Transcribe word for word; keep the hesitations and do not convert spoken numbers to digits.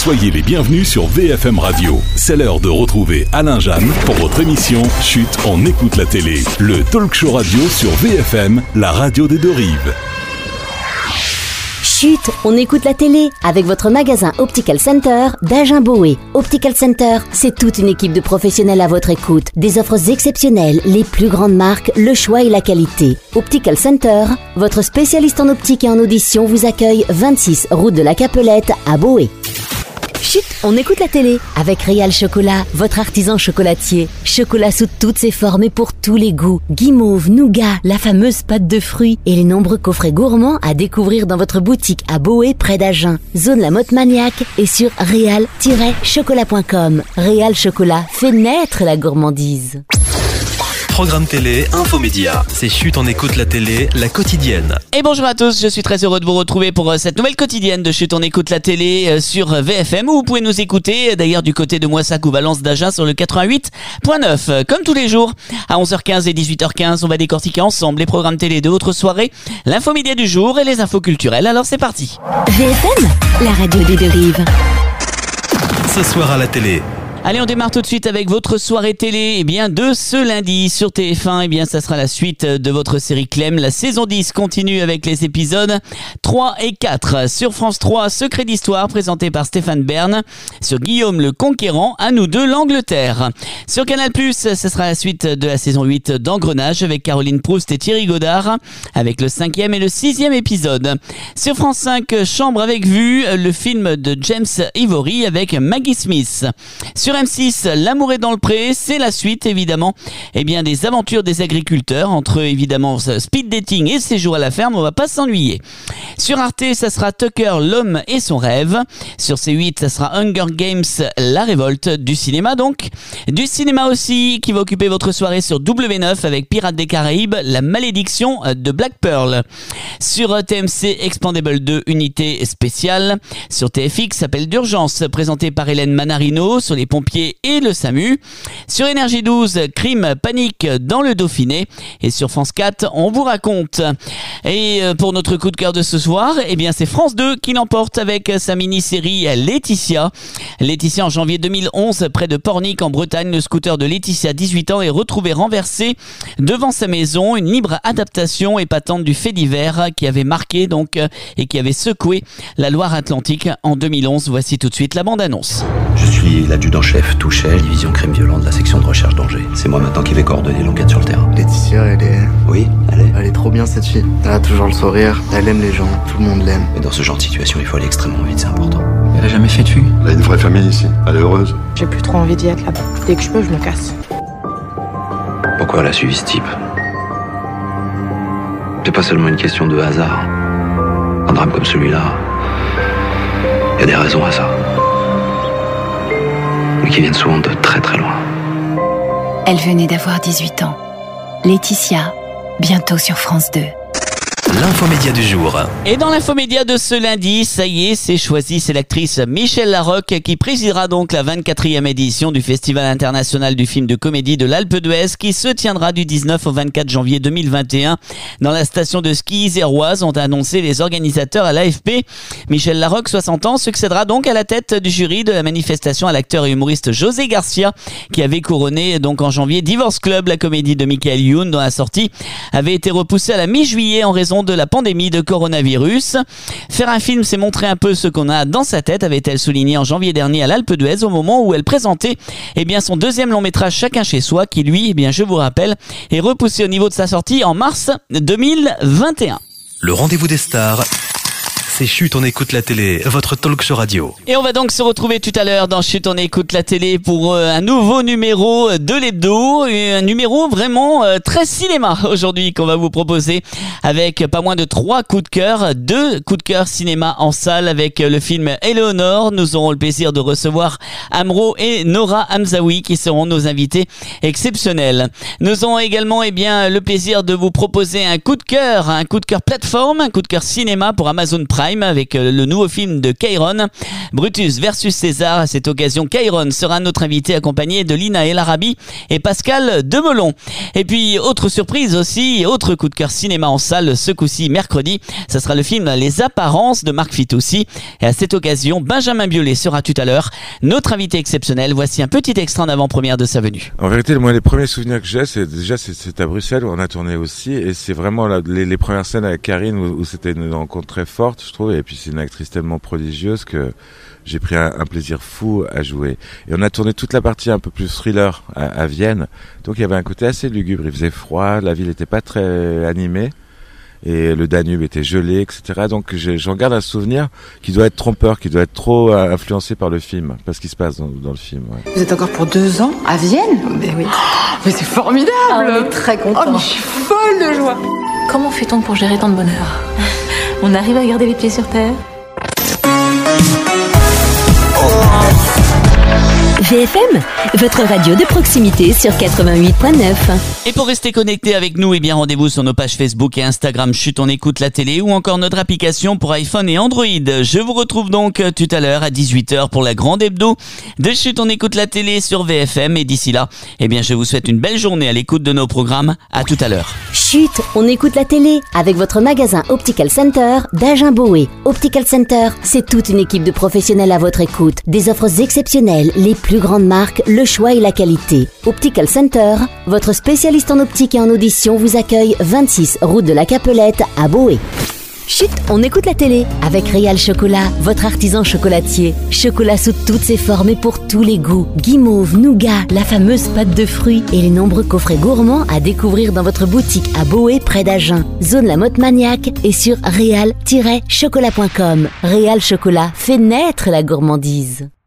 Soyez les bienvenus sur V F M Radio. C'est l'heure de retrouver Alain Jeanne pour votre émission Chut, on écoute la télé. Le talk show radio sur V F M, la radio des deux rives. Chut, on écoute la télé avec votre magasin Optical Center d'Agen-Boé. Optical Center, c'est toute une équipe de professionnels à votre écoute. Des offres exceptionnelles, les plus grandes marques, le choix et la qualité. Optical Center, votre spécialiste en optique et en audition, vous accueille vingt-six route de la Capelette à Boé. Chut, on écoute la télé avec Réal Chocolat, votre artisan chocolatier. Chocolat sous toutes ses formes et pour tous les goûts. Guimauve, nougat, la fameuse pâte de fruits et les nombreux coffrets gourmands à découvrir dans votre boutique à Boé près d'Agen. Zone La Motte Maniaque et sur réal tiret chocolat point com. Réal Chocolat fait naître la gourmandise. Programme télé, infomédia. C'est Chut, on écoute la télé, la quotidienne. Et bonjour à tous, je suis très heureux de vous retrouver pour cette nouvelle quotidienne de Chut, on écoute la télé sur V F M, où vous pouvez nous écouter d'ailleurs du côté de Moissac ou Valence d'Agen sur le quatre-vingt-huit point neuf. Comme tous les jours, à onze heures quinze et dix-huit heures quinze, on va décortiquer ensemble les programmes télé de votre soirée, l'infomédia du jour et les infos culturelles. Alors c'est parti. V F M, la radio des deux rives. Ce soir à la télé. Allez, on démarre tout de suite avec votre soirée télé. Eh bien, de ce lundi sur T F un, eh bien, ça sera la suite de votre série Clem. La saison dix continue avec les épisodes trois et quatre. Sur France trois, Secret d'Histoire, présenté par Stéphane Bern. Sur Guillaume le Conquérant, à nous deux l'Angleterre. Sur Canal plus, ce sera la suite de la saison huit d'Engrenage avec Caroline Proust et Thierry Godard, avec le cinquième et le sixième épisode. Sur France cinq, Chambre avec vue, le film de James Ivory avec Maggie Smith. Sur M six, L'amour est dans le pré, c'est la suite évidemment eh bien, des aventures des agriculteurs, entre évidemment speed dating et séjour à la ferme, on va pas s'ennuyer. Sur Arte, ça sera Tucker, l'homme et son rêve. Sur C huit, ça sera Hunger Games, la révolte, du cinéma donc. Du cinéma aussi qui va occuper votre soirée sur W neuf avec Pirates des Caraïbes, la malédiction de Black Pearl. Sur T M C, Expandable deux, unité spéciale. Sur T F X, Appel d'urgence, présenté par Hélène Manarino sur les pompiers et le SAMU. Sur Énergie douze, Crime, panique dans le Dauphiné. Et sur France quatre, on vous raconte. Et pour notre coup de cœur de ce soir, eh bien c'est France deux qui l'emporte avec sa mini-série Laetitia. Laetitia, en janvier deux mille onze, près de Pornic en Bretagne, le scooter de Laetitia, dix-huit ans, est retrouvé renversé devant sa maison. Une libre adaptation épatante du fait divers qui avait marqué donc et qui avait secoué la Loire-Atlantique en deux mille onze. Voici tout de suite la bande-annonce. Je suis l'adjudant-chef Touchet, division crime violente de la section de recherche danger. C'est moi maintenant qui vais coordonner l'enquête sur le terrain. Laetitia, elle est... Oui, elle est... Elle est trop bien cette fille. Elle a toujours le sourire, elle aime les gens, tout le monde l'aime. Mais dans ce genre de situation, il faut aller extrêmement vite, c'est important. Elle a jamais fait de fugue. Elle a une vraie famille ici, elle est heureuse. J'ai plus trop envie d'y être là-bas. Dès que je peux, je me casse. Pourquoi elle a suivi ce type? C'est pas seulement une question de hasard. Un drame comme celui-là, il y a des raisons à ça. Mais qui viennent souvent de très très loin. Elle venait d'avoir dix-huit ans. Laetitia, bientôt sur France deux. L'infomédia du jour. Et dans l'infomédia de ce lundi, ça y est, c'est choisi, c'est l'actrice Michèle Larocque qui présidera donc la vingt-quatrième édition du Festival international du film de comédie de l'Alpe d'Huez qui se tiendra du dix-neuf au vingt-quatre janvier deux mille vingt et un dans la station de ski iséroise, ont annoncé les organisateurs à l'A F P. Michèle Larocque, soixante ans, succédera donc à la tête du jury de la manifestation à l'acteur et humoriste José Garcia qui avait couronné donc en janvier Divorce Club, la comédie de Michael Youn dont la sortie avait été repoussée à la mi-juillet en raison de la pandémie de coronavirus. Faire un film, c'est montrer un peu ce qu'on a dans sa tête, avait-elle souligné en janvier dernier à l'Alpe d'Huez au moment où elle présentait eh bien, son deuxième long métrage Chacun chez soi qui lui, eh bien, je vous rappelle, est repoussé au niveau de sa sortie en mars deux mille vingt et un. Le rendez-vous des stars. C'est Chut, on écoute la télé, votre talk show radio. Et on va donc se retrouver tout à l'heure dans Chut, on écoute la télé pour euh, un nouveau numéro de l'hebdo, un numéro vraiment euh, très cinéma aujourd'hui qu'on va vous proposer avec pas moins de trois coups de cœur, deux coups de cœur cinéma en salle avec le film Éléonore. Nous aurons le plaisir de recevoir Amro et Nora Hamzaoui qui seront nos invités exceptionnels. Nous aurons également eh bien, le plaisir de vous proposer un coup de cœur, un coup de cœur plateforme, un coup de cœur cinéma pour Amazon Prime. Prime avec le nouveau film de Kairon, Brutus versus César. À cette occasion, Kairon sera notre invité accompagné de Lina El Arabi et Pascal Demelon. Et puis, autre surprise aussi, autre coup de cœur cinéma en salle ce coup-ci mercredi, ça sera le film Les Apparences de Marc Fitoussi. Et à cette occasion, Benjamin Biolay sera tout à l'heure notre invité exceptionnel. Voici un petit extrait en avant-première de sa venue. En vérité, moi, les premiers souvenirs que j'ai, c'est déjà c'est, c'est à Bruxelles où on a tourné aussi, et c'est vraiment la, les, les premières scènes avec Karine où, où c'était une rencontre très forte, je trouve. Et puis c'est une actrice tellement prodigieuse que j'ai pris un, un plaisir fou à jouer. Et on a tourné toute la partie un peu plus thriller à, à Vienne, donc il y avait un côté assez lugubre. Il faisait froid, la ville n'était pas très animée. Et le Danube était gelé, et cetera. Donc j'en garde un souvenir qui doit être trompeur, qui doit être trop euh, influencé par le film, parce qu'il se passe dans, dans le film. Ouais. Vous êtes encore pour deux ans à Vienne? Mais oui. Oh, mais c'est formidable. Ah, on est très contents. Oh, mais je suis folle de joie. Comment fait-on pour gérer tant de bonheur? On arrive à garder les pieds sur terre? V F M, votre radio de proximité sur quatre-vingt-huit point neuf. Et pour rester connecté avec nous, eh bien rendez-vous sur nos pages Facebook et Instagram Chut on écoute la télé ou encore notre application pour iPhone et Android. Je vous retrouve donc tout à l'heure à dix-huit heures pour la grande hebdo de Chut on écoute la télé sur V F M. Et d'ici là, eh bien je vous souhaite une belle journée à l'écoute de nos programmes. À tout à l'heure. Chut, on écoute la télé avec votre magasin Optical Center d'Agen-Boé. Optical Center, c'est toute une équipe de professionnels à votre écoute. Des offres exceptionnelles, les plus grandes marques, le choix et la qualité. Optical Center, votre spécialiste en optique et en audition, vous accueille vingt-six route de la Capelette à Boé. Chut, on écoute la télé avec Réal Chocolat, votre artisan chocolatier. Chocolat sous toutes ses formes et pour tous les goûts. Guimauve, nougat, la fameuse pâte de fruits et les nombreux coffrets gourmands à découvrir dans votre boutique à Boé près d'Agen. Zone La Motte Maniaque et sur réal tiret chocolat point com. Réal Chocolat fait naître la gourmandise.